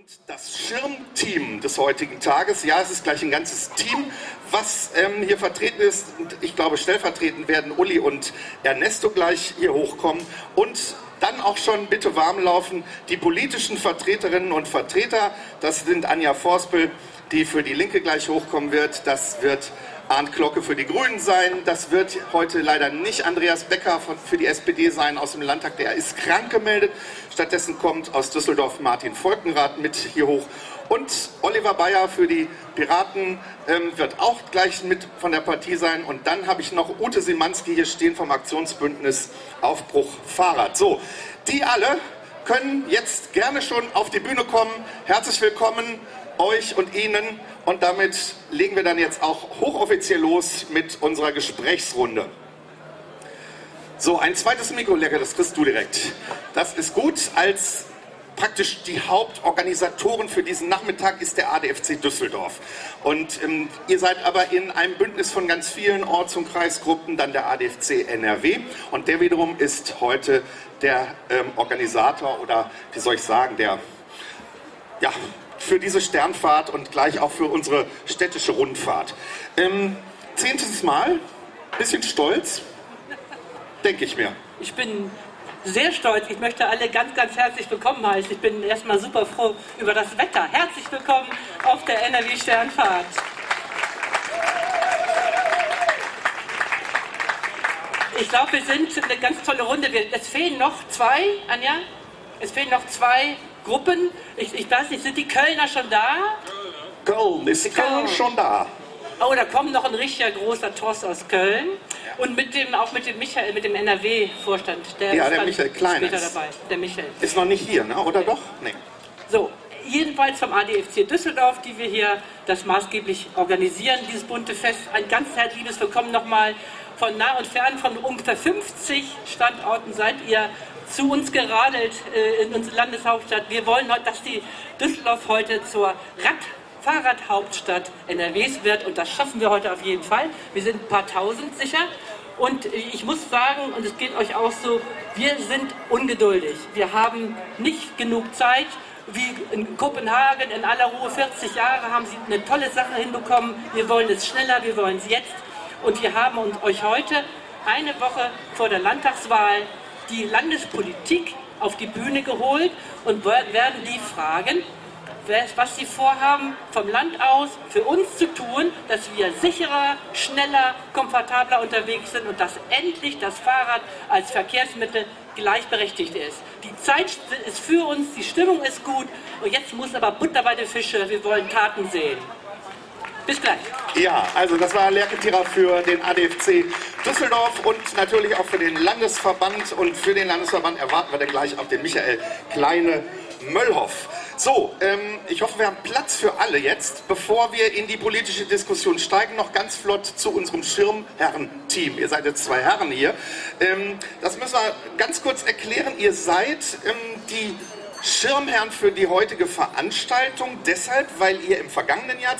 Und das Schirmteam des heutigen Tages, ja, es ist gleich ein ganzes Team, was hier vertreten ist. Und ich glaube, stellvertretend werden Uli und Ernesto gleich hier hochkommen. Und dann auch schon bitte warm laufen die politischen Vertreterinnen und Vertreter. Das sind Anja Vorspel, die für die Linke gleich hochkommen wird. Das wird Arndt Glocke für die Grünen sein. Das wird heute leider nicht Andreas Becker für die SPD sein aus dem Landtag. Der ist krank gemeldet. Stattdessen kommt aus Düsseldorf Martin Volkenrath mit hier hoch. Und Oliver Bayer für die Piraten wird auch gleich mit von der Partie sein. Und dann habe ich noch Ute Simanski hier stehen vom Aktionsbündnis Aufbruch Fahrrad. So, die alle können jetzt gerne schon auf die Bühne kommen. Herzlich willkommen euch und Ihnen. Und damit legen wir dann jetzt auch hochoffiziell los mit unserer Gesprächsrunde. So, ein zweites Mikro, Lecke, das kriegst du direkt. Das ist gut. Als praktisch die Hauptorganisatoren für diesen Nachmittag ist der ADFC Düsseldorf. Und ihr seid aber in einem Bündnis von ganz vielen Orts- und Kreisgruppen, dann der ADFC NRW. Und der wiederum ist heute der Organisator oder, wie soll ich sagen, der, ja, für diese Sternfahrt und gleich auch für unsere städtische Rundfahrt. 10. Mal, bisschen stolz, denke ich mir. Ich bin sehr stolz. Ich möchte alle ganz, ganz herzlich willkommen heißen. Ich bin erstmal super froh über das Wetter. Herzlich willkommen auf der NRW-Sternfahrt. Ich glaube, wir sind eine ganz tolle Runde. Es fehlen noch zwei, Anja? Es fehlen noch zwei Gruppen. Ich weiß nicht, sind die Kölner schon da? Köln ist schon da. Oh, da kommt noch ein richtiger großer Toss aus Köln. Und auch mit dem Michael, mit dem NRW-Vorstand. Der Michael Klein später ist dabei. Der Michael. Ist noch nicht hier, ne? Oder doch? Nee. So, jedenfalls vom ADFC Düsseldorf, die wir hier das maßgeblich organisieren, dieses bunte Fest. Ein ganz herzliches Willkommen nochmal von nah und fern, von ungefähr 50 Standorten seid ihr zu uns geradelt in unsere Landeshauptstadt. Wir wollen heute, dass die Düsseldorf heute zur Fahrradhauptstadt NRWs wird und das schaffen wir heute auf jeden Fall. Wir sind ein paar tausend sicher und ich muss sagen, und es geht euch auch so, wir sind ungeduldig. Wir haben nicht genug Zeit. Wie in Kopenhagen in aller Ruhe 40 Jahre haben sie eine tolle Sache hinbekommen. Wir wollen es schneller, wir wollen es jetzt und wir haben euch heute eine Woche vor der Landtagswahl die Landespolitik auf die Bühne geholt und werden die fragen, was sie vorhaben, vom Land aus für uns zu tun, dass wir sicherer, schneller, komfortabler unterwegs sind und dass endlich das Fahrrad als Verkehrsmittel gleichberechtigt ist. Die Zeit ist für uns, die Stimmung ist gut und jetzt muss aber Butter bei den Fische, wir wollen Taten sehen. Bis gleich. Ja, also das war Lerke Tira für den ADFC Düsseldorf und natürlich auch für den Landesverband. Und für den Landesverband erwarten wir dann gleich auch den Michael Kleine-Möllhoff. So, ich hoffe, wir haben Platz für alle jetzt. Bevor wir in die politische Diskussion steigen, noch ganz flott zu unserem Schirmherren-Team. Ihr seid jetzt zwei Herren hier. Das müssen wir ganz kurz erklären. Ihr seid die Schirmherren für die heutige Veranstaltung, deshalb, weil ihr im vergangenen Jahr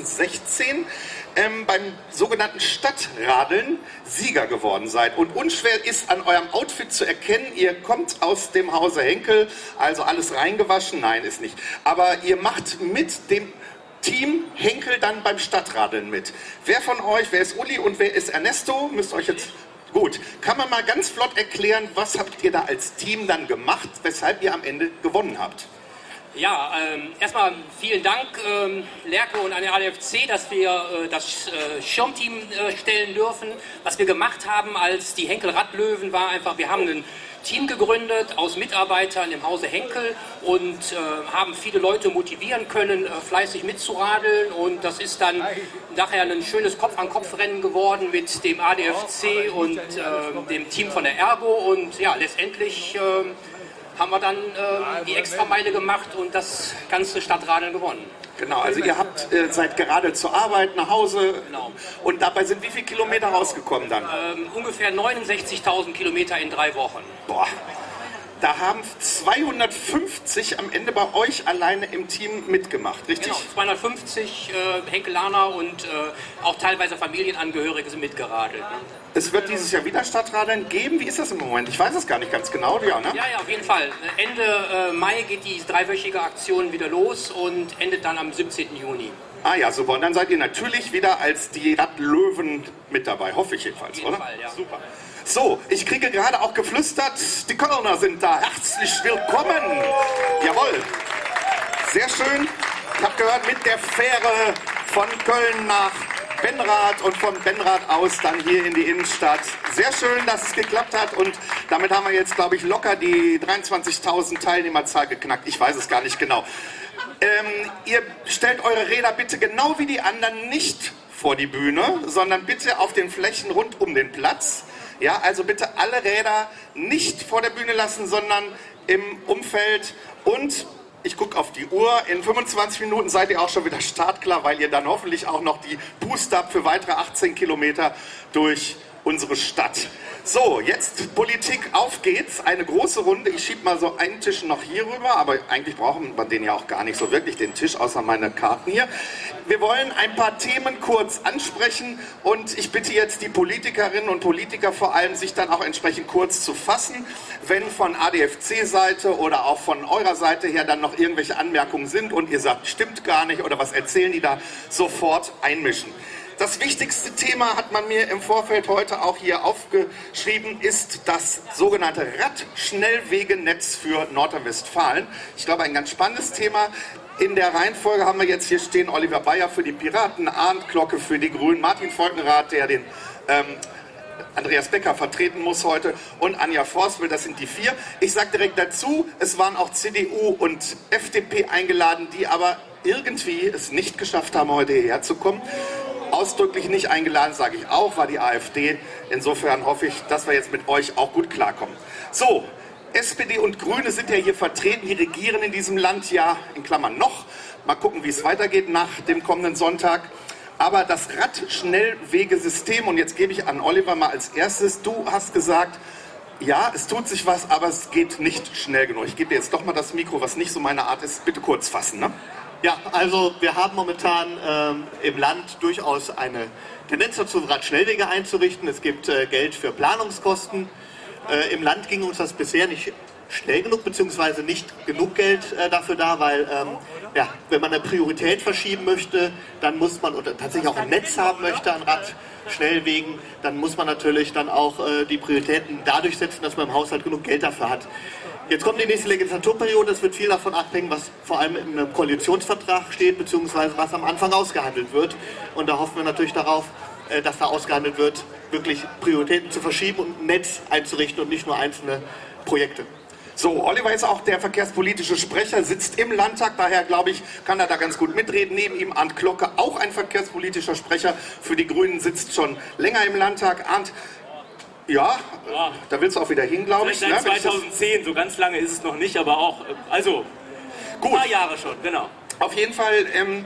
2016 beim sogenannten Stadtradeln Sieger geworden seid. Und unschwer ist an eurem Outfit zu erkennen, ihr kommt aus dem Hause Henkel, also alles reingewaschen, nein, ist nicht. Aber ihr macht mit dem Team Henkel dann beim Stadtradeln mit. Wer von euch, wer ist Uli und wer ist Ernesto, müsst euch jetzt... Gut, kann man mal ganz flott erklären, was habt ihr da als Team dann gemacht, weshalb ihr am Ende gewonnen habt? Ja, erstmal vielen Dank, Lerke und an der ADFC, dass wir das Schirmteam stellen dürfen. Was wir gemacht haben als die Henkel-Radlöwen war einfach, wir haben ein Team gegründet aus Mitarbeitern im Hause Henkel und haben viele Leute motivieren können, fleißig mitzuradeln und das ist dann nachher ein schönes Kopf-an-Kopf-Rennen geworden mit dem ADFC und dem Team von der Ergo und ja, letztendlich haben wir dann die Extrameile gemacht und das ganze Stadtradeln gewonnen. Genau, also ihr seid gerade zur Arbeit, nach Hause, genau. Und dabei sind wie viele Kilometer rausgekommen dann? Ungefähr 69.000 Kilometer in 3 Wochen. Boah, Da haben 250 am Ende bei euch alleine im Team mitgemacht, richtig? Genau, 250 Henkelaner und auch teilweise Familienangehörige sind mitgeradelt. Ne? Es wird dieses Jahr wieder Stadtradeln geben. Wie ist das im Moment? Ich weiß es gar nicht ganz genau. Ja, ne? Ja, auf jeden Fall. Ende Mai geht die dreiwöchige Aktion wieder los und endet dann am 17. Juni. Ah ja, super. Und dann seid ihr natürlich wieder als die Radlöwen mit dabei. Hoffe ich jedenfals, auf jeden oder? Fall, ja. Super. So, ich kriege gerade auch geflüstert, die Kölner sind da. Herzlich willkommen. Jawohl. Sehr schön. Ich habe gehört, mit der Fähre von Köln nach Benrath und von Benrath aus dann hier in die Innenstadt. Sehr schön, dass es geklappt hat und damit haben wir jetzt, glaube ich, locker die 23.000 Teilnehmerzahl geknackt. Ich weiß es gar nicht genau. Ihr stellt eure Räder bitte genau wie die anderen nicht vor die Bühne, sondern bitte auf den Flächen rund um den Platz. Ja, also bitte alle Räder nicht vor der Bühne lassen, sondern im Umfeld. Und ich gucke auf die Uhr, in 25 Minuten seid ihr auch schon wieder startklar, weil ihr dann hoffentlich auch noch die Booster habt für weitere 18 Kilometer durch unsere Stadt. So, jetzt Politik, auf geht's. Eine große Runde. Ich schiebe mal so einen Tisch noch hier rüber, aber eigentlich brauchen wir den ja auch gar nicht so wirklich, den Tisch, außer meine Karten hier. Wir wollen ein paar Themen kurz ansprechen und ich bitte jetzt die Politikerinnen und Politiker vor allem, sich dann auch entsprechend kurz zu fassen. Wenn von ADFC-Seite oder auch von eurer Seite her dann noch irgendwelche Anmerkungen sind und ihr sagt, stimmt gar nicht oder was erzählen die da, sofort einmischen. Das wichtigste Thema hat man mir im Vorfeld heute auch hier aufgeschrieben, ist das sogenannte Radschnellwegenetz für Nordrhein-Westfalen. Ich glaube, ein ganz spannendes Thema. In der Reihenfolge haben wir jetzt hier stehen Oliver Bayer für die Piraten, Arndt Glocke für die Grünen, Martin Volkenrath, der den Andreas Becker vertreten muss heute und Anja Forstwell, das sind die 4. Ich sage direkt dazu, es waren auch CDU und FDP eingeladen, die aber irgendwie es nicht geschafft haben, heute hierher zu kommen. Ausdrücklich nicht eingeladen, sage ich auch, war die AfD. Insofern hoffe ich, dass wir jetzt mit euch auch gut klarkommen. So, SPD und Grüne sind ja hier vertreten, die regieren in diesem Land ja, in Klammern noch. Mal gucken, wie es weitergeht nach dem kommenden Sonntag. Aber das Radschnellwegesystem, und jetzt gebe ich an Oliver mal als erstes, du hast gesagt, ja, es tut sich was, aber es geht nicht schnell genug. Ich gebe dir jetzt doch mal das Mikro, was nicht so meine Art ist. Bitte kurz fassen, ne? Ja, also wir haben momentan im Land durchaus eine Tendenz dazu, Radschnellwege einzurichten. Es gibt Geld für Planungskosten. Im Land ging uns das bisher nicht schnell genug, beziehungsweise nicht genug Geld dafür da, weil ja, wenn man eine Priorität verschieben möchte, dann muss man, oder tatsächlich auch ein Netz haben möchte an Radschnellwegen, dann muss man natürlich dann auch die Prioritäten dadurch setzen, dass man im Haushalt genug Geld dafür hat. Jetzt kommt die nächste Legislaturperiode, es wird viel davon abhängen, was vor allem in einem Koalitionsvertrag steht, beziehungsweise was am Anfang ausgehandelt wird. Und da hoffen wir natürlich darauf, dass da ausgehandelt wird, wirklich Prioritäten zu verschieben und ein Netz einzurichten und nicht nur einzelne Projekte. So, Oliver ist auch der verkehrspolitische Sprecher, sitzt im Landtag, daher glaube ich, kann er da ganz gut mitreden. Neben ihm Arndt Glocke, auch ein verkehrspolitischer Sprecher für die Grünen, sitzt schon länger im Landtag. Arndt, ja, da willst du auch wieder hin, glaube ich. Seit 2010, so ganz lange ist es noch nicht, aber auch, also gut. Ein paar Jahre schon, genau. Auf jeden Fall,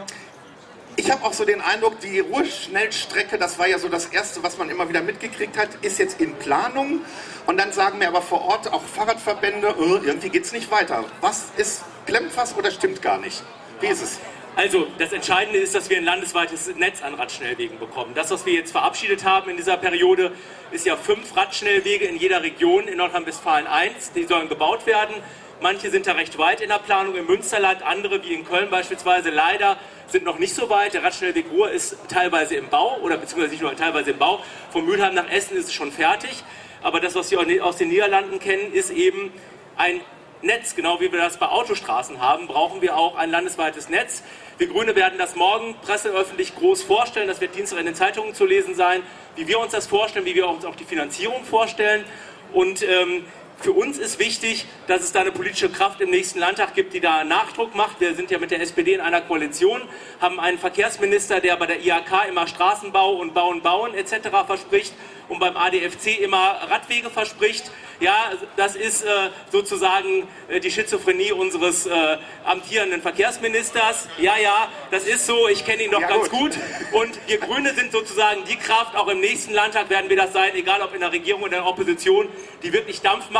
ich habe auch so den Eindruck, die Ruhrschnellstrecke, das war ja so das Erste, was man immer wieder mitgekriegt hat, ist jetzt in Planung. Und dann sagen mir aber vor Ort auch Fahrradverbände, irgendwie geht es nicht weiter. Was ist, klemmt was oder stimmt gar nicht? Wie ist es? Also, das Entscheidende ist, dass wir ein landesweites Netz an Radschnellwegen bekommen. Das, was wir jetzt verabschiedet haben in dieser Periode, ist ja 5 Radschnellwege in jeder Region, in Nordrhein-Westfalen 1. Die sollen gebaut werden. Manche sind da recht weit in der Planung im Münsterland, andere wie in Köln beispielsweise leider sind noch nicht so weit. Der Radschnellweg Ruhr ist teilweise im Bau, oder beziehungsweise nicht nur teilweise im Bau. Von Mülheim nach Essen ist es schon fertig. Aber das, was wir aus den Niederlanden kennen, ist eben ein Netz. Genau wie wir das bei Autostraßen haben, brauchen wir auch ein landesweites Netz. Wir Grüne werden das morgen presseöffentlich groß vorstellen. Das wird Dienstag in den Zeitungen zu lesen sein, wie wir uns das vorstellen, wie wir uns auch die Finanzierung vorstellen. Und für uns ist wichtig, dass es da eine politische Kraft im nächsten Landtag gibt, die da Nachdruck macht. Wir sind ja mit der SPD in einer Koalition, haben einen Verkehrsminister, der bei der IHK immer Straßenbau und Bauen etc. verspricht und beim ADFC immer Radwege verspricht. Ja, das ist sozusagen die Schizophrenie unseres amtierenden Verkehrsministers. Ja, das ist so, ich kenne ihn doch ganz gut. Und wir Grüne sind sozusagen die Kraft, auch im nächsten Landtag werden wir das sein, egal ob in der Regierung oder in der Opposition, die wirklich Dampf machen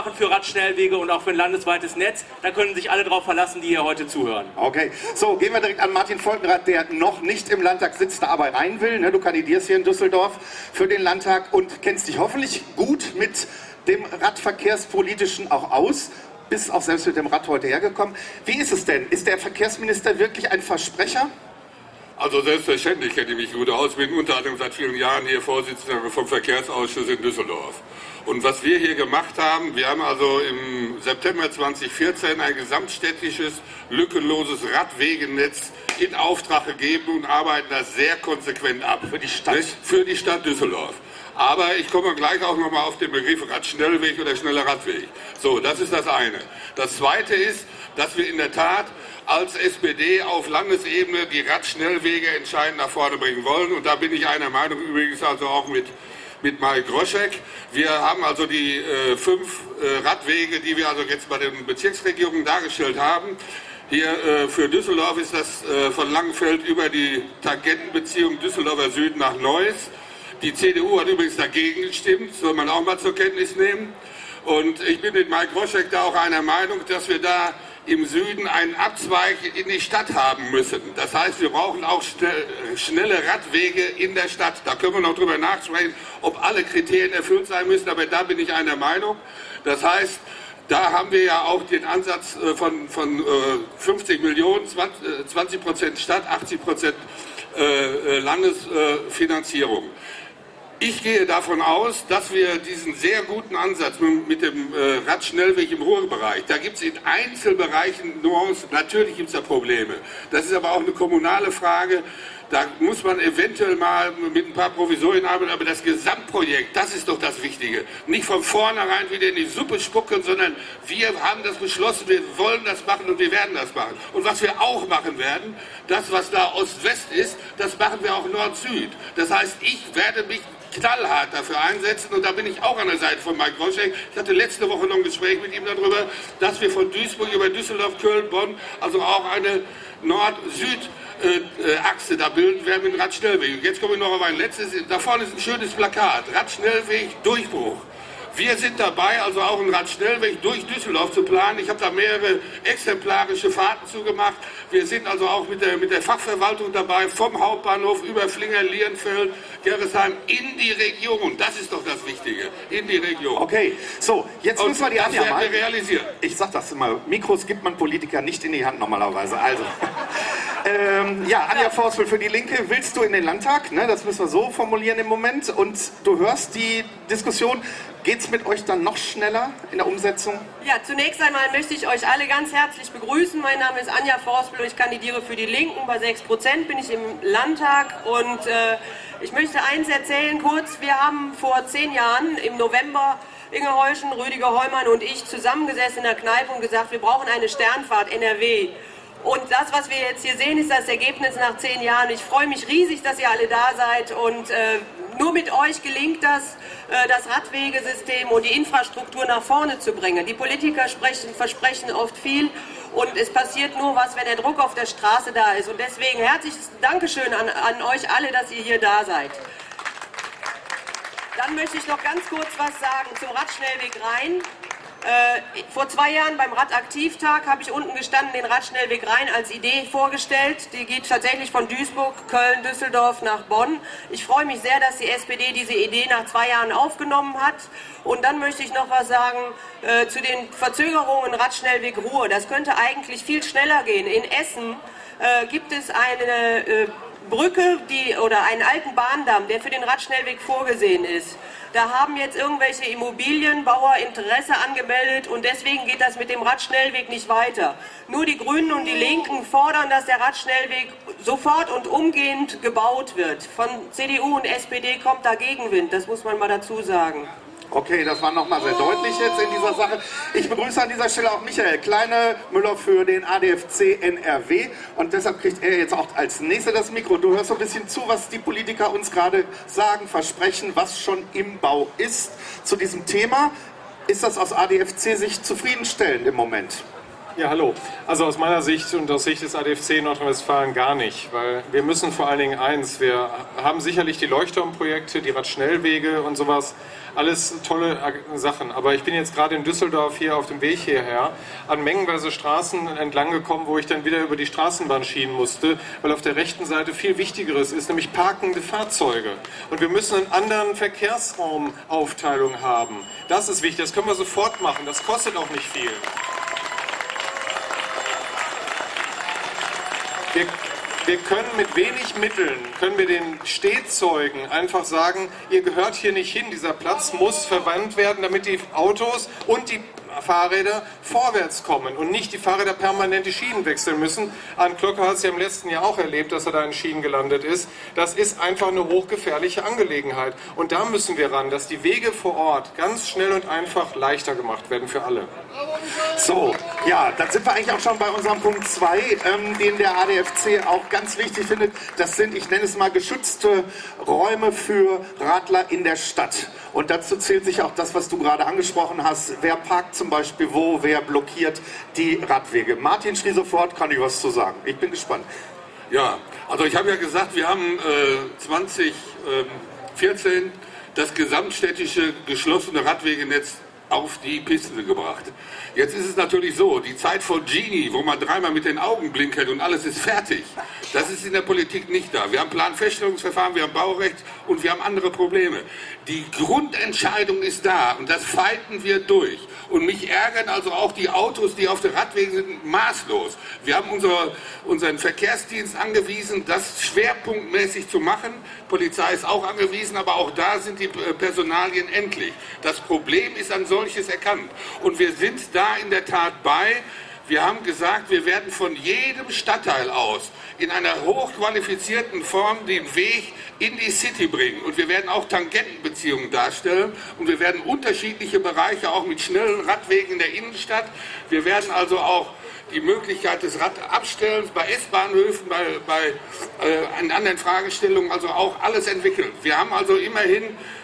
machen für Radschnellwege und auch für ein landesweites Netz. Da können sich alle darauf verlassen, die hier heute zuhören. Okay, so gehen wir direkt an Martin Volkenrath, der noch nicht im Landtag sitzt, da aber rein will. Ne? Du kandidierst hier in Düsseldorf für den Landtag und kennst dich hoffentlich gut mit dem Radverkehrspolitischen auch aus. Bist auch selbst mit dem Rad heute hergekommen. Wie ist es denn? Ist der Verkehrsminister wirklich ein Versprecher? Also selbstverständlich kenne ich mich gut aus. Ich bin unter anderem seit vielen Jahren hier Vorsitzender vom Verkehrsausschuss in Düsseldorf. Und was wir hier gemacht haben, wir haben also im September 2014 ein gesamtstädtisches, lückenloses Radwegenetz in Auftrag gegeben und arbeiten das sehr konsequent ab. Für die Stadt? Für die Stadt Düsseldorf. Aber ich komme gleich auch nochmal auf den Begriff Radschnellweg oder schneller Radweg. So, das ist das eine. Das zweite ist, dass wir in der Tat als SPD auf Landesebene die Radschnellwege entscheidend nach vorne bringen wollen. Und da bin ich einer Meinung, übrigens also auch mit Mike Groschek. Wir haben also die 5 Radwege, die wir also jetzt bei den Bezirksregierungen dargestellt haben. Hier für Düsseldorf ist das von Langenfeld über die Tangentenbeziehung Düsseldorfer Süden nach Neuss. Die CDU hat übrigens dagegen gestimmt, soll man auch mal zur Kenntnis nehmen. Und ich bin mit Mike Groschek da auch einer Meinung, dass wir da im Süden einen Abzweig in die Stadt haben müssen. Das heißt, wir brauchen auch schnelle Radwege in der Stadt. Da können wir noch drüber nachsprechen, ob alle Kriterien erfüllt sein müssen, aber da bin ich einer Meinung. Das heißt, da haben wir ja auch den Ansatz von 50 Millionen, 20% Stadt, 80% Landesfinanzierung. Ich gehe davon aus, dass wir diesen sehr guten Ansatz mit dem Radschnellweg im Ruhrbereich, da gibt es in Einzelbereichen Nuancen, natürlich gibt es da Probleme. Das ist aber auch eine kommunale Frage. Da muss man eventuell mal mit ein paar Provisorien arbeiten, aber das Gesamtprojekt, das ist doch das Wichtige. Nicht von vornherein wieder in die Suppe spucken, sondern wir haben das beschlossen, wir wollen das machen und wir werden das machen. Und was wir auch machen werden, das was da Ost-West ist, das machen wir auch Nord-Süd. Das heißt, ich werde mich knallhart dafür einsetzen und da bin ich auch an der Seite von Mike Groschek. Ich hatte letzte Woche noch ein Gespräch mit ihm darüber, dass wir von Duisburg über Düsseldorf, Köln, Bonn, also auch eine Nord-Süd-Achse da bilden werden mit Radschnellweg. Jetzt komme ich noch auf ein letztes, da vorne ist ein schönes Plakat, Radschnellweg Durchbruch. Wir sind dabei, also auch einen Radschnellweg durch Düsseldorf zu planen. Ich habe da mehrere exemplarische Fahrten zugemacht. Wir sind also auch mit der Fachverwaltung dabei, vom Hauptbahnhof über Flingern, Lierenfeld, Gerresheim in die Region. Das ist doch das Wichtige, in die Region. Okay, so, jetzt müssen wir die Anja mal realisieren. Ich sag das immer, Mikros gibt man Politiker nicht in die Hand normalerweise. Also, ja, Anja Forstwell für die Linke, willst du in den Landtag? Ne, das müssen wir so formulieren im Moment. Und du hörst die Diskussion. Geht es mit euch dann noch schneller in der Umsetzung? Ja, zunächst einmal möchte ich euch alle ganz herzlich begrüßen. Mein Name ist Anja Forstwell und ich kandidiere für die Linken. Bei 6% bin ich im Landtag und ich möchte eins erzählen kurz. Wir haben vor 10 Jahren im November Inge Heuschen, Rüdiger Heumann und ich zusammengesessen in der Kneipe und gesagt, wir brauchen eine Sternfahrt NRW. Und das, was wir jetzt hier sehen, ist das Ergebnis nach 10 Jahren. Ich freue mich riesig, dass ihr alle da seid und nur mit euch gelingt das, das Radwegesystem und die Infrastruktur nach vorne zu bringen. Die Politiker versprechen oft viel und es passiert nur was, wenn der Druck auf der Straße da ist. Und deswegen herzliches Dankeschön an euch alle, dass ihr hier da seid. Dann möchte ich noch ganz kurz was sagen zum Radschnellweg Rhein. Vor 2 Jahren beim Radaktivtag habe ich unten gestanden, den Radschnellweg Rhein als Idee vorgestellt. Die geht tatsächlich von Duisburg, Köln, Düsseldorf nach Bonn. Ich freue mich sehr, dass die SPD diese Idee nach 2 Jahren aufgenommen hat. Und dann möchte ich noch was sagen zu den Verzögerungen Radschnellweg Ruhr. Das könnte eigentlich viel schneller gehen. In Essen gibt es eine Brücke oder einen alten Bahndamm, der für den Radschnellweg vorgesehen ist. Da haben jetzt irgendwelche Immobilienbauer Interesse angemeldet und deswegen geht das mit dem Radschnellweg nicht weiter. Nur die Grünen und die Linken fordern, dass der Radschnellweg sofort und umgehend gebaut wird. Von CDU und SPD kommt da Gegenwind, das muss man mal dazu sagen. Okay, das war nochmal sehr deutlich jetzt in dieser Sache. Ich begrüße an dieser Stelle auch Michael Kleine-Müller für den ADFC NRW und deshalb kriegt er jetzt auch als Nächster das Mikro. Du hörst so ein bisschen zu, was die Politiker uns gerade sagen, versprechen, was schon im Bau ist zu diesem Thema. Ist das aus ADFC-Sicht zufriedenstellend im Moment? Ja, hallo. Also aus meiner Sicht und aus Sicht des ADFC Nordrhein-Westfalen gar nicht, weil wir müssen vor allen Dingen eins, wir haben sicherlich die Leuchtturmprojekte, die Radschnellwege und sowas, alles tolle Sachen, aber ich bin jetzt gerade in Düsseldorf hier auf dem Weg hierher an mengenweise Straßen entlang gekommen, wo ich dann wieder über die Straßenbahn schienen musste, weil auf der rechten Seite viel Wichtigeres ist, nämlich parkende Fahrzeuge. Und wir müssen einen anderen Verkehrsraumaufteilung haben. Das ist wichtig, das können wir sofort machen, das kostet auch nicht viel. Wir können mit wenig Mitteln, können wir den Stehzeugen einfach sagen, ihr gehört hier nicht hin, dieser Platz muss verwandt werden, damit die Autos und die Fahrräder vorwärts kommen und nicht die Fahrräder permanent die Schienen wechseln müssen. Arndt Klöcker hat es ja im letzten Jahr auch erlebt, dass er da in Schienen gelandet ist. Das ist einfach eine hochgefährliche Angelegenheit. Und da müssen wir ran, dass die Wege vor Ort ganz schnell und einfach leichter gemacht werden für alle. So, ja, dann sind wir eigentlich auch schon bei unserem Punkt 2, den der ADFC auch ganz wichtig findet. Das sind, ich nenne es mal, geschützte Räume für Radler in der Stadt. Und dazu zählt sich auch das, was du gerade angesprochen hast. Wer parkt zum Beispiel wo, wer blockiert die Radwege. Martin schrie sofort, kann ich was zu sagen. Ich bin gespannt. Ja, also ich habe ja gesagt, wir haben 2014 das gesamtstädtische geschlossene Radwegenetz auf die Piste gebracht. Jetzt ist es natürlich so, die Zeit von Genie, wo man dreimal mit den Augen blinkert und alles ist fertig, das ist in der Politik nicht da. Wir haben Planfeststellungsverfahren, wir haben Baurecht und wir haben andere Probleme. Die Grundentscheidung ist da und das fighten wir durch. Und mich ärgern also auch die Autos, die auf den Radwegen sind, maßlos. Wir haben unseren Verkehrsdienst angewiesen, das schwerpunktmäßig zu machen. Polizei ist auch angewiesen, aber auch da sind die Personalien endlich. Das Problem ist an solches erkannt. Und wir sind da in der Tat bei. Wir haben gesagt, wir werden von jedem Stadtteil aus in einer hochqualifizierten Form den Weg in die City bringen. Und wir werden auch Tangentenbeziehungen darstellen. Und wir werden unterschiedliche Bereiche auch mit schnellen Radwegen in der Innenstadt. Wir werden also auch die Möglichkeit des Radabstellens bei S-Bahnhöfen, bei anderen Fragestellungen, also auch alles entwickelt. Wir haben also immerhin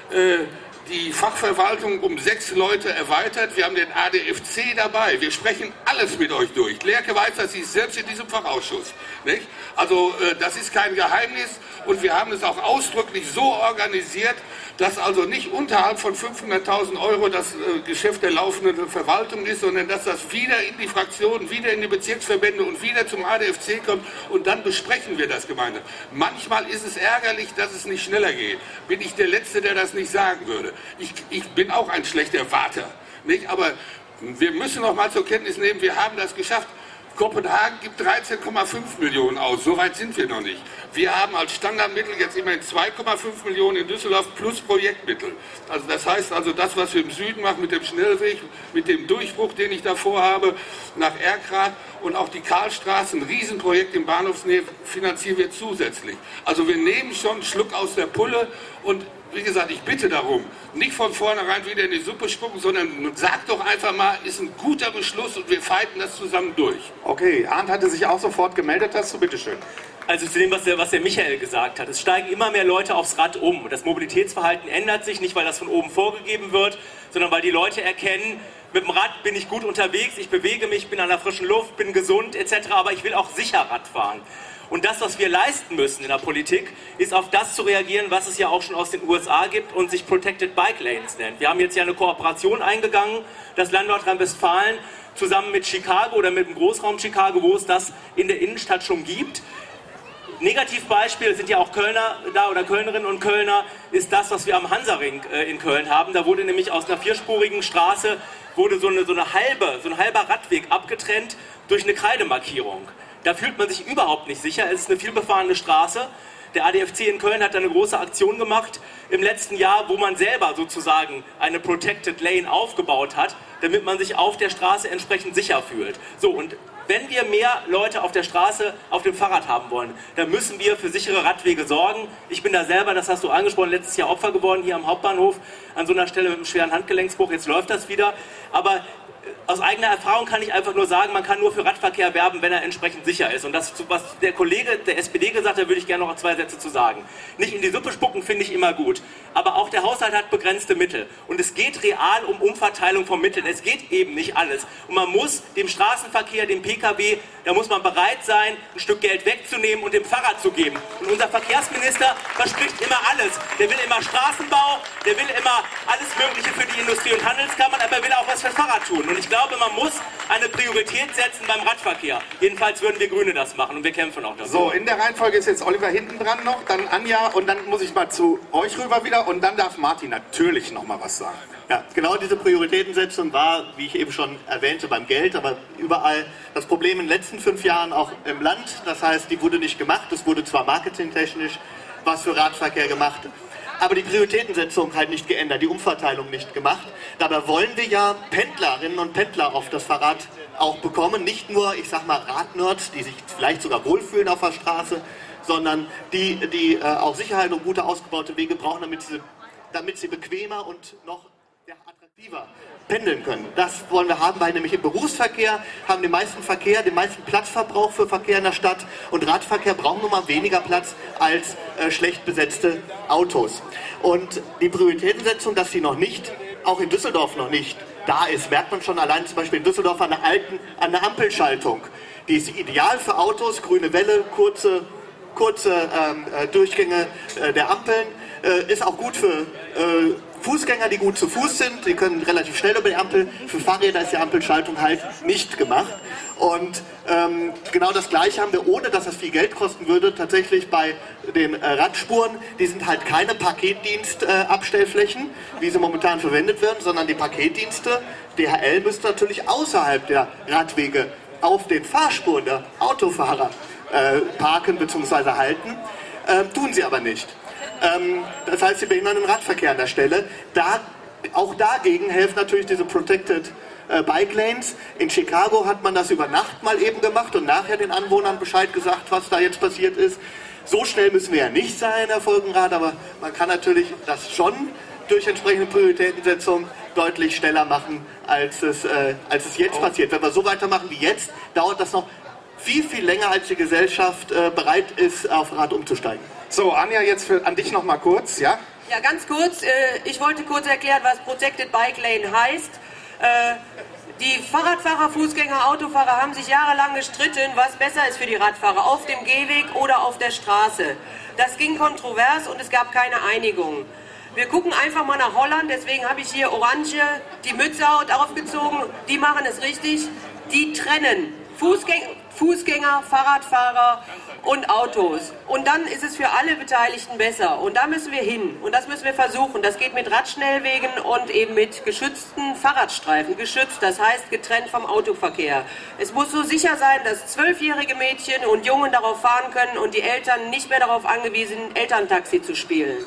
die Fachverwaltung um 6 Leute erweitert. Wir haben den ADFC dabei. Wir sprechen alles mit euch durch. Lerke weiß, dass sie ist selbst in diesem Fachausschuss. Nicht? Also das ist kein Geheimnis und wir haben es auch ausdrücklich so organisiert, dass also nicht unterhalb von 500.000 Euro das Geschäft der laufenden Verwaltung ist, sondern dass das wieder in die Fraktionen, wieder in die Bezirksverbände und wieder zum ADFC kommt und dann besprechen wir das gemeinsam. Manchmal ist es ärgerlich, dass es nicht schneller geht. Bin ich der Letzte, der das nicht sagen würde. Ich bin auch ein schlechter Warter, nicht? Aber wir müssen noch mal zur Kenntnis nehmen, wir haben das geschafft. Kopenhagen gibt 13,5 Millionen aus, so weit sind wir noch nicht. Wir haben als Standardmittel jetzt immerhin 2,5 Millionen in Düsseldorf plus Projektmittel. Also das heißt also, das, was wir im Süden machen mit dem Schnellweg, mit dem Durchbruch, den ich davor habe, nach Erkrath und auch die Karlstraße, ein Riesenprojekt im Bahnhofsnähe, finanzieren wir zusätzlich. Also wir nehmen schon einen Schluck aus der Pulle und wie gesagt, ich bitte darum, nicht von vornherein wieder in die Suppe spucken, sondern sagt doch einfach mal, ist ein guter Beschluss und wir fighten das zusammen durch. Okay, Arndt hatte sich auch sofort gemeldet, hast du, bitteschön. Also zu dem, was der Michael gesagt hat. Es steigen immer mehr Leute aufs Rad um. Und das Mobilitätsverhalten ändert sich nicht, weil das von oben vorgegeben wird, sondern weil die Leute erkennen, mit dem Rad bin ich gut unterwegs, ich bewege mich, bin an der frischen Luft, bin gesund etc., aber ich will auch sicher Rad fahren. Und das, was wir leisten müssen in der Politik, ist auf das zu reagieren, was es ja auch schon aus den USA gibt und sich Protected Bike Lanes nennt. Wir haben jetzt ja eine Kooperation eingegangen, das Land Nordrhein-Westfalen zusammen mit Chicago oder mit dem Großraum Chicago, wo es das in der Innenstadt schon gibt. Negativbeispiel, sind ja auch Kölner da oder Kölnerinnen und Kölner, ist das, was wir am Hansaring in Köln haben. Da wurde nämlich aus einer 4-spurigen Straße wurde so ein halber Radweg abgetrennt durch eine Kreidemarkierung. Da fühlt man sich überhaupt nicht sicher. Es ist eine vielbefahrene Straße. Der ADFC in Köln hat da eine große Aktion gemacht im letzten Jahr, wo man selber sozusagen eine Protected Lane aufgebaut hat, damit man sich auf der Straße entsprechend sicher fühlt. So, und wenn wir mehr Leute auf der Straße auf dem Fahrrad haben wollen, dann müssen wir für sichere Radwege sorgen. Ich bin da selber, das hast du angesprochen, letztes Jahr Opfer geworden hier am Hauptbahnhof an so einer Stelle mit einem schweren Handgelenksbruch. Jetzt läuft das wieder. Aber aus eigener Erfahrung kann ich einfach nur sagen, man kann nur für Radverkehr werben, wenn er entsprechend sicher ist. Und das, was der Kollege der SPD gesagt hat, würde ich gerne noch 2 Sätze zu sagen. Nicht in die Suppe spucken, finde ich immer gut. Aber auch der Haushalt hat begrenzte Mittel. Und es geht real um Umverteilung von Mitteln. Es geht eben nicht alles. Und man muss dem Straßenverkehr, dem Pkw, da muss man bereit sein, ein Stück Geld wegzunehmen und dem Fahrrad zu geben. Und unser Verkehrsminister verspricht immer alles. Der will immer Straßenbau, der will immer alles Mögliche für die Industrie- und Handelskammern, aber er will auch was für Fahrrad tun. Und ich glaube, man muss eine Priorität setzen beim Radverkehr. Jedenfalls würden wir Grüne das machen und wir kämpfen auch dafür. So, in der Reihenfolge ist jetzt Oliver hinten dran noch, dann Anja und dann muss ich mal zu euch rüber wieder und dann darf Martin natürlich noch mal was sagen. Ja, genau diese Prioritätensetzung war, wie ich eben schon erwähnte, beim Geld, aber überall das Problem in den letzten 5 Jahren auch im Land. Das heißt, die wurde nicht gemacht. Es wurde zwar marketingtechnisch was für Radverkehr gemacht, aber die Prioritätensetzung halt nicht geändert, die Umverteilung nicht gemacht. Dabei wollen wir ja Pendlerinnen und Pendler auf das Fahrrad auch bekommen. Nicht nur, ich sag mal, Radnerds, die sich vielleicht sogar wohlfühlen auf der Straße, sondern die auch Sicherheit und gute ausgebaute Wege brauchen, damit sie bequemer und noch attraktiver pendeln können. Das wollen wir haben, weil nämlich im Berufsverkehr haben die meisten Verkehr, den meisten Platzverbrauch für Verkehr in der Stadt und Radverkehr braucht nun mal weniger Platz als schlecht besetzte Autos. Und die Prioritätensetzung, dass sie noch nicht, auch in Düsseldorf noch nicht da ist, merkt man schon allein zum Beispiel in Düsseldorf an der Ampelschaltung. Die ist ideal für Autos, grüne Welle, kurze Durchgänge der Ampeln, ist auch gut für Fußgänger, die gut zu Fuß sind, die können relativ schnell über die Ampel. Für Fahrräder ist die Ampelschaltung halt nicht gemacht. Und genau das Gleiche haben wir, ohne dass das viel Geld kosten würde, tatsächlich bei den Radspuren. Die sind halt keine Paketdienstabstellflächen, wie sie momentan verwendet werden, sondern die Paketdienste, DHL, müssen natürlich außerhalb der Radwege auf den Fahrspuren der Autofahrer parken bzw. halten. Tun sie aber nicht. Das heißt, sie behindern den Radverkehr an der Stelle. Auch dagegen helfen natürlich diese Protected Bike Lanes. In Chicago hat man das über Nacht mal eben gemacht und nachher den Anwohnern Bescheid gesagt, was da jetzt passiert ist. So schnell müssen wir ja nicht sein, Herr Folgenrath, aber man kann natürlich das schon durch entsprechende Prioritätensetzung deutlich schneller machen, als es jetzt passiert. Wenn wir so weitermachen wie jetzt, dauert das noch viel länger, als die Gesellschaft bereit ist, auf Rad umzusteigen. So, Anja, jetzt an dich noch mal kurz, ja? Ja, ganz kurz. Ich wollte kurz erklären, was Protected Bike Lane heißt. Die Fahrradfahrer, Fußgänger, Autofahrer haben sich jahrelang gestritten, was besser ist für die Radfahrer, auf dem Gehweg oder auf der Straße. Das ging kontrovers und es gab keine Einigung. Wir gucken einfach mal nach Holland, deswegen habe ich hier orange die Mütze aufgezogen. Die machen es richtig, die trennen Fußgänger, Fahrradfahrer und Autos. Und dann ist es für alle Beteiligten besser. Und da müssen wir hin. Und das müssen wir versuchen. Das geht mit Radschnellwegen und eben mit geschützten Fahrradstreifen. Geschützt, das heißt getrennt vom Autoverkehr. Es muss so sicher sein, dass 12-jährige Mädchen und Jungen darauf fahren können und die Eltern nicht mehr darauf angewiesen sind, Elterntaxi zu spielen.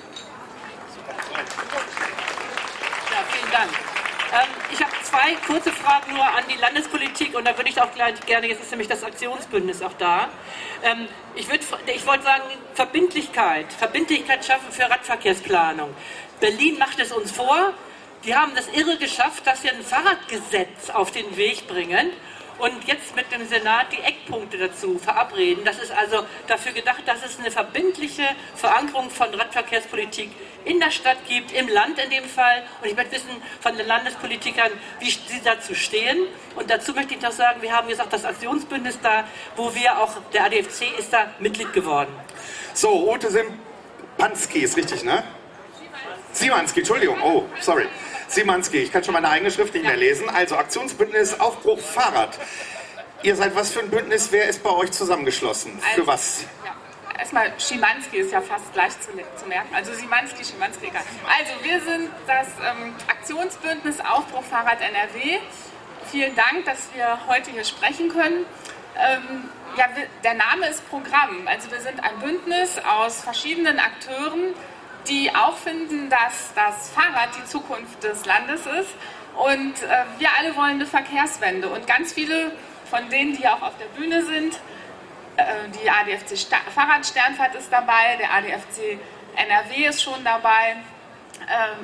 Ja, vielen Dank. Ich habe 2 kurze Fragen nur an die Landespolitik und da würde ich auch gleich gerne, jetzt ist nämlich das Aktionsbündnis auch da. Ich wollte sagen, Verbindlichkeit schaffen für Radverkehrsplanung. Berlin macht es uns vor, die haben das irre geschafft, dass sie ein Fahrradgesetz auf den Weg bringen und jetzt mit dem Senat die Eckpunkte dazu verabreden. Das ist also dafür gedacht, dass es eine verbindliche Verankerung von Radverkehrspolitik in der Stadt gibt, im Land in dem Fall. Und ich möchte wissen von den Landespolitikern, wie sie dazu stehen. Und dazu möchte ich noch sagen, wir haben gesagt, das Aktionsbündnis da, wo wir auch, der ADFC ist da Mitglied geworden. So, Ute Simpanski ist richtig, ne? Szymanski, Entschuldigung, oh, sorry. Szymanski, ich kann schon meine eigene Schrift nicht mehr lesen. Also Aktionsbündnis Aufbruch Fahrrad. Ihr seid was für ein Bündnis? Wer ist bei euch zusammengeschlossen? Für was? Ja. Erstmal, Szymanski ist ja fast gleich zu merken. Also Szymanski, egal. Also wir sind das Aktionsbündnis Aufbruch Fahrrad NRW. Vielen Dank, dass wir heute hier sprechen können. Der Name ist Programm. Also wir sind ein Bündnis aus verschiedenen Akteuren, die auch finden, dass das Fahrrad die Zukunft des Landes ist. Und wir alle wollen eine Verkehrswende. Und ganz viele von denen, die auch auf der Bühne sind, die ADFC Fahrradsternfahrt ist dabei, der ADFC NRW ist schon dabei,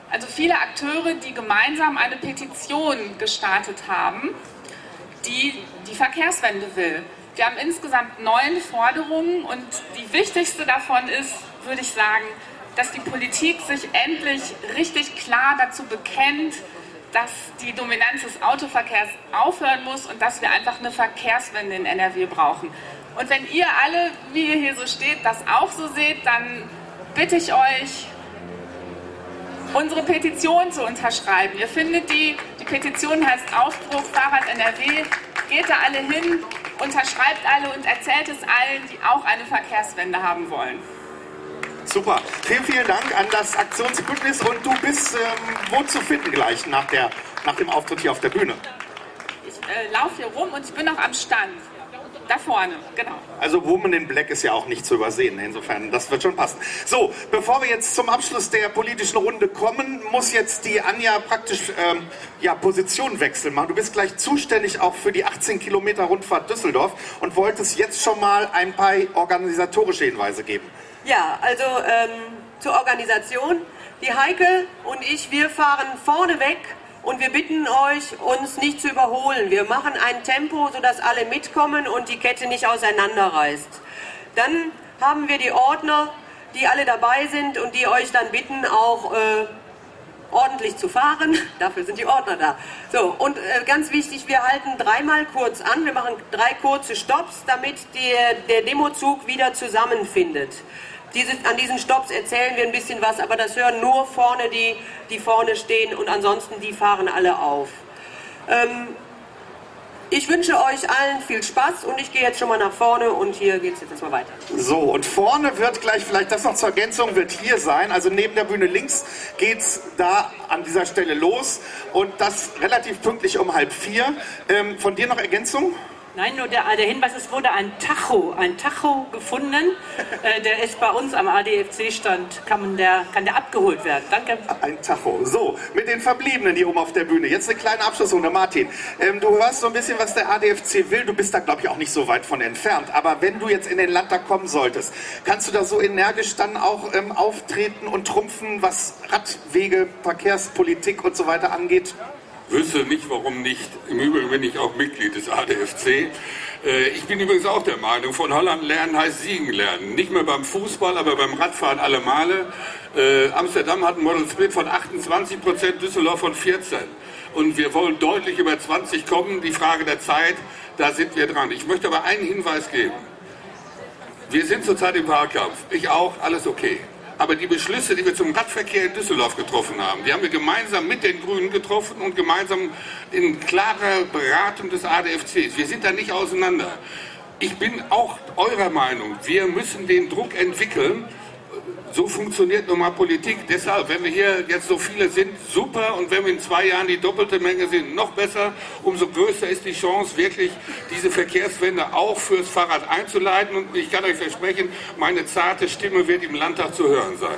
also viele Akteure, die gemeinsam eine Petition gestartet haben, die die Verkehrswende will. Wir haben insgesamt 9 Forderungen und die wichtigste davon ist, würde ich sagen, dass die Politik sich endlich richtig klar dazu bekennt, dass die Dominanz des Autoverkehrs aufhören muss und dass wir einfach eine Verkehrswende in NRW brauchen. Und wenn ihr alle, wie ihr hier so steht, das auch so seht, dann bitte ich euch, unsere Petition zu unterschreiben. Ihr findet die Petition heißt Aufbruch Fahrrad NRW. Geht da alle hin, unterschreibt alle und erzählt es allen, die auch eine Verkehrswende haben wollen. Super. Vielen, vielen Dank an das Aktionsbündnis und du bist wo zu finden gleich nach dem Auftritt hier auf der Bühne? Ich laufe hier rum und ich bin noch am Stand. Da vorne, genau. Also Woman in Black ist ja auch nicht zu übersehen, insofern, das wird schon passen. So, bevor wir jetzt zum Abschluss der politischen Runde kommen, muss jetzt die Anja praktisch Position wechseln machen. Du bist gleich zuständig auch für die 18 Kilometer Rundfahrt Düsseldorf und wolltest jetzt schon mal ein paar organisatorische Hinweise geben. Ja, also zur Organisation. Die Heike und ich, wir fahren vorne weg. Und wir bitten euch, uns nicht zu überholen. Wir machen ein Tempo, sodass alle mitkommen und die Kette nicht auseinanderreißt. Dann haben wir die Ordner, die alle dabei sind und die euch dann bitten, auch ordentlich zu fahren. Dafür sind die Ordner da. So, und ganz wichtig, wir halten 3-mal kurz an. Wir machen 3 kurze Stopps, damit der Demozug wieder zusammenfindet. An diesen Stopps erzählen wir ein bisschen was, aber das hören nur vorne die vorne stehen und ansonsten die fahren alle auf. Ich wünsche euch allen viel Spaß und ich gehe jetzt schon mal nach vorne und hier geht es jetzt erstmal weiter. So, und vorne wird gleich, vielleicht das noch zur Ergänzung, wird hier sein, also neben der Bühne links geht es da an dieser Stelle los und das relativ pünktlich um 3:30. Von dir noch Ergänzung? Nein, nur der Hinweis, es wurde ein Tacho gefunden. Der ist bei uns am ADFC-Stand, kann der abgeholt werden. Danke. Ein Tacho. So, mit den Verbliebenen hier oben auf der Bühne. Jetzt eine kleine Abschlussrunde. Martin, du hörst so ein bisschen, was der ADFC will. Du bist da, glaube ich, auch nicht so weit von entfernt. Aber wenn du jetzt in den Landtag kommen solltest, kannst du da so energisch dann auch auftreten und trumpfen, was Radwege, Verkehrspolitik und so weiter angeht? Wüsste nicht, warum nicht. Im Übrigen bin ich auch Mitglied des ADFC. Ich bin übrigens auch der Meinung, von Holland lernen heißt Siegen lernen. Nicht mehr beim Fußball, aber beim Radfahren alle Male. Amsterdam hat einen Model Split von 28%, Düsseldorf von 14%. Und wir wollen deutlich über 20 kommen. Die Frage der Zeit, da sind wir dran. Ich möchte aber einen Hinweis geben. Wir sind zurzeit im Wahlkampf. Ich auch, alles okay. Aber die Beschlüsse, die wir zum Radverkehr in Düsseldorf getroffen haben, die haben wir gemeinsam mit den Grünen getroffen und gemeinsam in klarer Beratung des ADFCs. Wir sind da nicht auseinander. Ich bin auch eurer Meinung, wir müssen den Druck entwickeln. So funktioniert nun mal Politik. Deshalb, wenn wir hier jetzt so viele sind, super. Und wenn wir in 2 Jahren die doppelte Menge sind, noch besser. Umso größer ist die Chance, wirklich diese Verkehrswende auch fürs Fahrrad einzuleiten. Und ich kann euch versprechen, meine zarte Stimme wird im Landtag zu hören sein.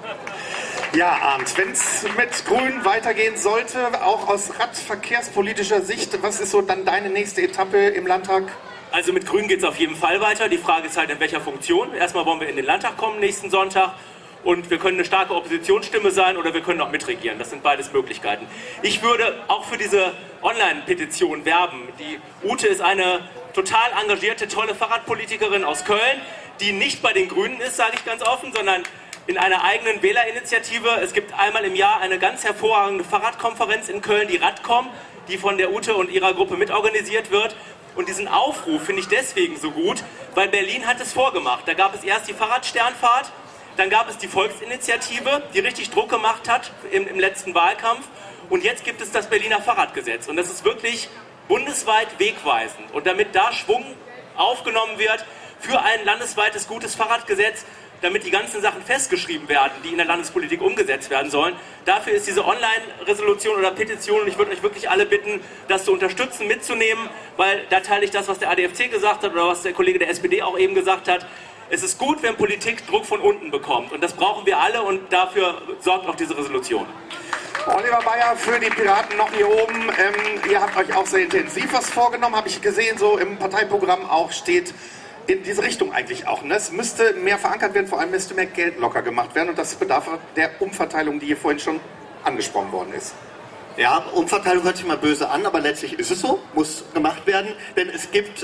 Ja, Arndt, wenn es mit Grün weitergehen sollte, auch aus radverkehrspolitischer Sicht, was ist so dann deine nächste Etappe im Landtag? Also mit Grün geht es auf jeden Fall weiter. Die Frage ist halt, in welcher Funktion. Erstmal wollen wir in den Landtag kommen nächsten Sonntag und wir können eine starke Oppositionsstimme sein oder wir können auch mitregieren. Das sind beides Möglichkeiten. Ich würde auch für diese Online-Petition werben. Die Ute ist eine total engagierte, tolle Fahrradpolitikerin aus Köln, die nicht bei den Grünen ist, sage ich ganz offen, sondern in einer eigenen Wählerinitiative. Es gibt einmal im Jahr eine ganz hervorragende Fahrradkonferenz in Köln, die Radcom, die von der Ute und ihrer Gruppe mitorganisiert wird. Und diesen Aufruf finde ich deswegen so gut, weil Berlin hat es vorgemacht. Da gab es erst die Fahrradsternfahrt, dann gab es die Volksinitiative, die richtig Druck gemacht hat im letzten Wahlkampf. Und jetzt gibt es das Berliner Fahrradgesetz. Und das ist wirklich bundesweit wegweisend. Und damit da Schwung aufgenommen wird für ein landesweites gutes Fahrradgesetz, damit die ganzen Sachen festgeschrieben werden, die in der Landespolitik umgesetzt werden sollen. Dafür ist diese Online-Resolution oder Petition, und ich würde euch wirklich alle bitten, das zu unterstützen, mitzunehmen, weil da teile ich das, was der ADFC gesagt hat oder was der Kollege der SPD auch eben gesagt hat. Es ist gut, wenn Politik Druck von unten bekommt und das brauchen wir alle und dafür sorgt auch diese Resolution. Oliver Bayer für die Piraten noch hier oben. Ihr habt euch auch sehr intensiv was vorgenommen, habe ich gesehen, so im Parteiprogramm auch steht, in diese Richtung eigentlich auch. Ne? Es müsste mehr verankert werden, vor allem müsste mehr Geld locker gemacht werden und das bedarf der Umverteilung, die ihr vorhin schon angesprochen worden ist. Ja, Umverteilung hört sich mal böse an, aber letztlich ist es so, muss gemacht werden, denn es gibt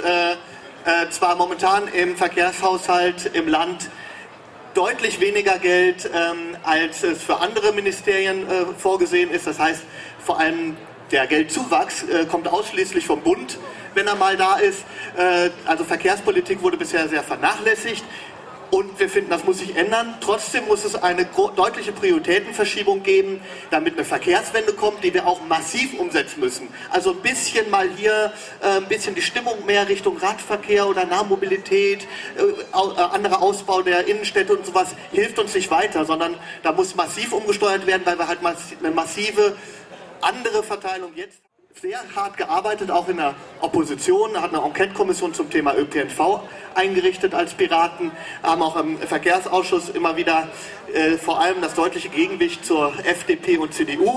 zwar momentan im Verkehrshaushalt im Land deutlich weniger Geld, als es für andere Ministerien vorgesehen ist. Das heißt, vor allem der Geldzuwachs kommt ausschließlich vom Bund, wenn er mal da ist. Also Verkehrspolitik wurde bisher sehr vernachlässigt. Und wir finden, das muss sich ändern. Trotzdem muss es eine deutliche Prioritätenverschiebung geben, damit eine Verkehrswende kommt, die wir auch massiv umsetzen müssen. Also ein bisschen mal hier, ein bisschen die Stimmung mehr Richtung Radverkehr oder Nahmobilität, anderer Ausbau der Innenstädte und sowas hilft uns nicht weiter, sondern da muss massiv umgesteuert werden, weil wir halt eine massive andere Verteilung jetzt sehr hart gearbeitet, auch in der Opposition, hat eine Enquete-Kommission zum Thema ÖPNV eingerichtet als Piraten, haben auch im Verkehrsausschuss immer wieder vor allem das deutliche Gegengewicht zur FDP und CDU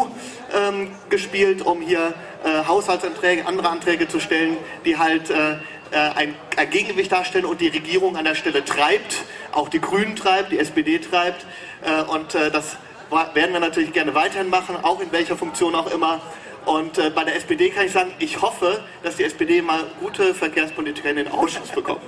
gespielt, um hier Haushaltsanträge, andere Anträge zu stellen, die halt ein Gegengewicht darstellen und die Regierung an der Stelle treibt, auch die Grünen treibt, die SPD treibt und das werden wir natürlich gerne weiterhin machen, auch in welcher Funktion auch immer. Und bei der SPD kann ich sagen, ich hoffe, dass die SPD mal gute Verkehrspolitiker in den Ausschuss bekommt.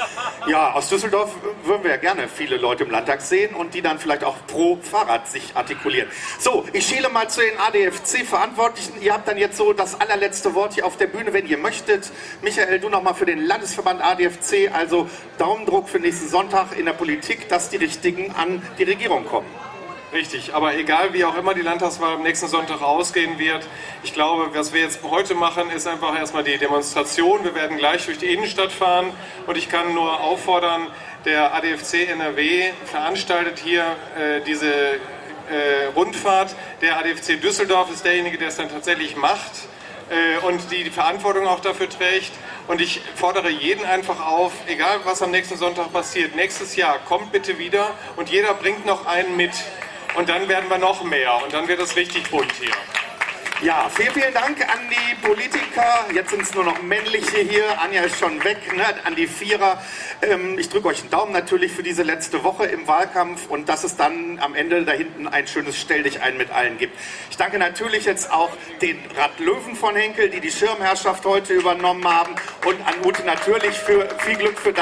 Ja, aus Düsseldorf würden wir ja gerne viele Leute im Landtag sehen und die dann vielleicht auch pro Fahrrad sich artikulieren. So, ich schiele mal zu den ADFC-Verantwortlichen. Ihr habt dann jetzt so das allerletzte Wort hier auf der Bühne, wenn ihr möchtet. Michael, du nochmal für den Landesverband ADFC. Also Daumendruck für nächsten Sonntag in der Politik, dass die Richtigen an die Regierung kommen. Richtig, aber egal wie auch immer die Landtagswahl am nächsten Sonntag ausgehen wird, ich glaube, was wir jetzt heute machen, ist einfach erstmal die Demonstration. Wir werden gleich durch die Innenstadt fahren und ich kann nur auffordern, der ADFC NRW veranstaltet hier diese Rundfahrt. Der ADFC Düsseldorf ist derjenige, der es dann tatsächlich macht und die Verantwortung auch dafür trägt. Und ich fordere jeden einfach auf, egal was am nächsten Sonntag passiert, nächstes Jahr kommt bitte wieder und jeder bringt noch einen mit. Und dann werden wir noch mehr und dann wird es richtig bunt hier. Ja, vielen Dank an die Politiker. Jetzt sind es nur noch männliche hier. Anja ist schon weg, ne? An die Vierer. Ich drücke euch einen Daumen natürlich für diese letzte Woche im Wahlkampf und dass es dann am Ende da hinten ein schönes Stell-dich-ein mit allen gibt. Ich danke natürlich jetzt auch den Radlöwen von Henkel, die die Schirmherrschaft heute übernommen haben und an Ute natürlich für viel Glück für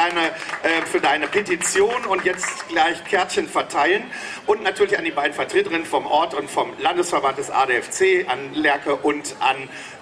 deine Petition und jetzt gleich Kärtchen verteilen und natürlich an die beiden Vertreterinnen vom Ort und vom Landesverband des ADFC, an Lerke und an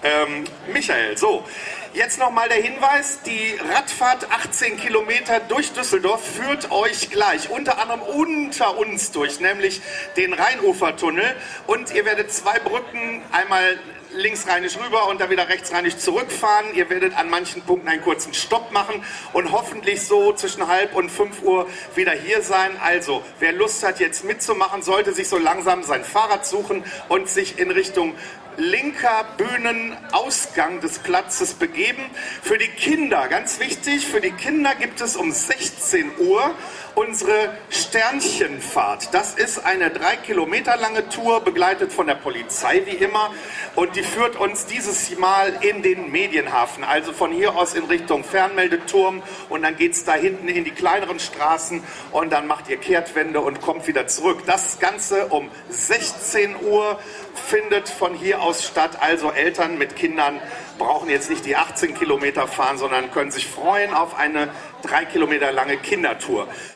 Michael. So, jetzt nochmal der Hinweis, die Radfahrt 18 Kilometer durch Düsseldorf führt euch gleich unter anderem unter uns durch, nämlich den Rheinufertunnel und ihr werdet zwei Brücken, einmal linksrheinisch rüber und dann wieder rechtsrheinisch zurückfahren. Ihr werdet an manchen Punkten einen kurzen Stopp machen und hoffentlich so zwischen 4:30 und 5 Uhr wieder hier sein. Also, wer Lust hat, jetzt mitzumachen, sollte sich so langsam sein Fahrrad suchen und sich in Richtung linker Bühnenausgang des Platzes begeben. Für die Kinder, ganz wichtig, für die Kinder gibt es um 16 Uhr unsere Sternchenfahrt. Das ist eine 3 Kilometer lange Tour, begleitet von der Polizei wie immer. Und die führt uns dieses Mal in den Medienhafen. Also von hier aus in Richtung Fernmeldeturm. Und dann geht es da hinten in die kleineren Straßen. Und dann macht ihr Kehrtwende und kommt wieder zurück. Das Ganze um 16 Uhr findet von hier aus statt. Also Eltern mit Kindern brauchen jetzt nicht die 18 Kilometer fahren, sondern können sich freuen auf eine 3 Kilometer lange Kindertour.